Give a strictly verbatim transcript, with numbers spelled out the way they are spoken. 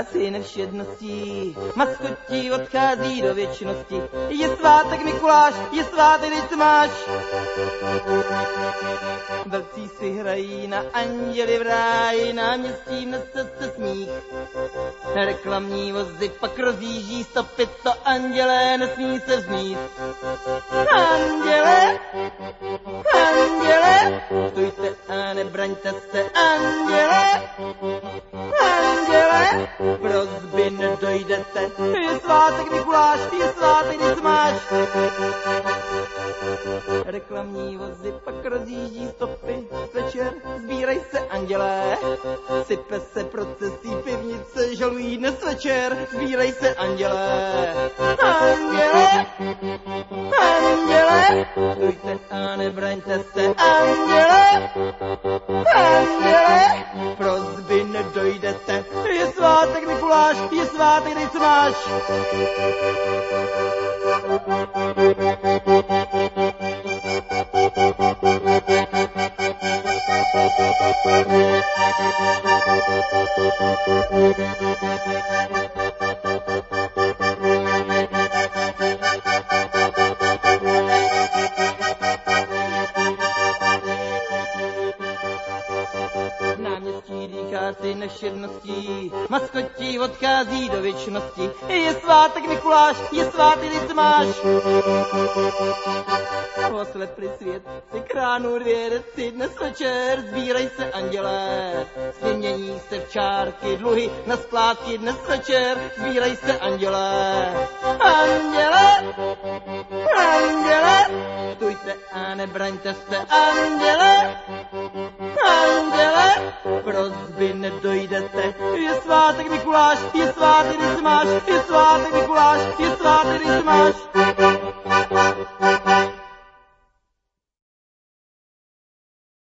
syn všedností, maskotí odchází do věčnosti. Je svátek Mikuláš, je svátek, teď máš. Velcí si hrají na anděli v ráji, náměstí nese se smích. Reklamní vozy pak rozjíždí stopy, to andělé nesmí se vzmít. Anděle, anděle, stůjte a nebraňte se, anděle, anděle, prosby nedojdete. Je svátek Mikuláš, je svátek, nic máš. Reklamní vozy pak rozjíždí stopy, večer sbírej se andělé, sype se procesí pivnice, žalují dnes večer, sbírej se andělé. Anděle, anděle, stůjte a nebraňte se, anděle, anděle, prosby nedojdete. Je svátek Mikuláš, je svátek, dej co máš. Náměstí dýchá si nevšedností, maskotí odchází do věčnosti. Je svátek Mikuláš, je svátek, ty co máš. Oslepli svět si kránu dvě deci, dnes večer sbírej se andělé. Smění se v čárky, dluhy na splátky, dnes večer sbírej se andělé. Anděle, anděle, stůjte a nebraňte se, anděle, anděle, prosby nedojdete. Je svátek Mikuláš, je svátek, když máš, je svátek Mikuláš, je svátek, když máš.